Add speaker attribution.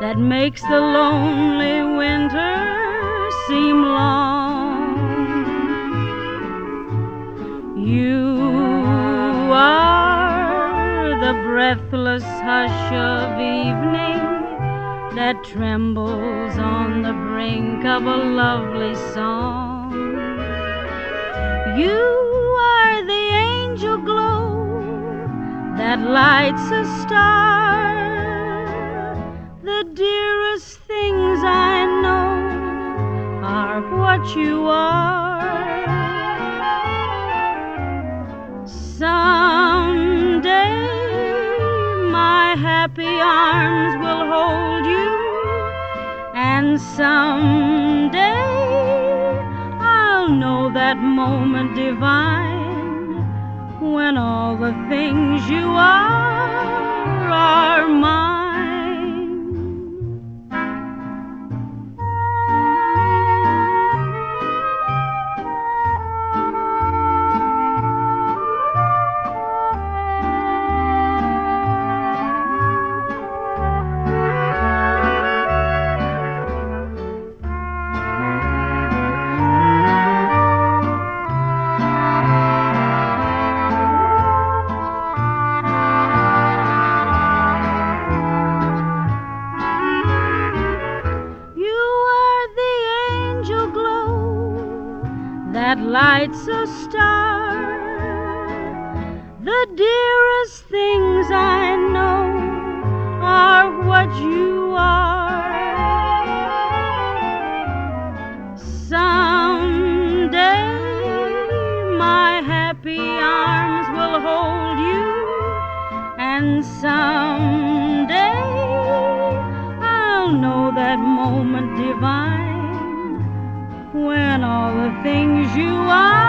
Speaker 1: that makes the lonely winter seem long. You are the breathless hush of evening that trembles on the brink of a lovely song. You are the angel glow that lights a star. The dearest things I know are what you are. Someday my happy arms will hold you, and someday I'll know that moment divine when all the things you are mine. That lights a star. The dearest things I know are what you are. Someday my happy arms will hold you, and someday I'll know that moment divine when all the things you are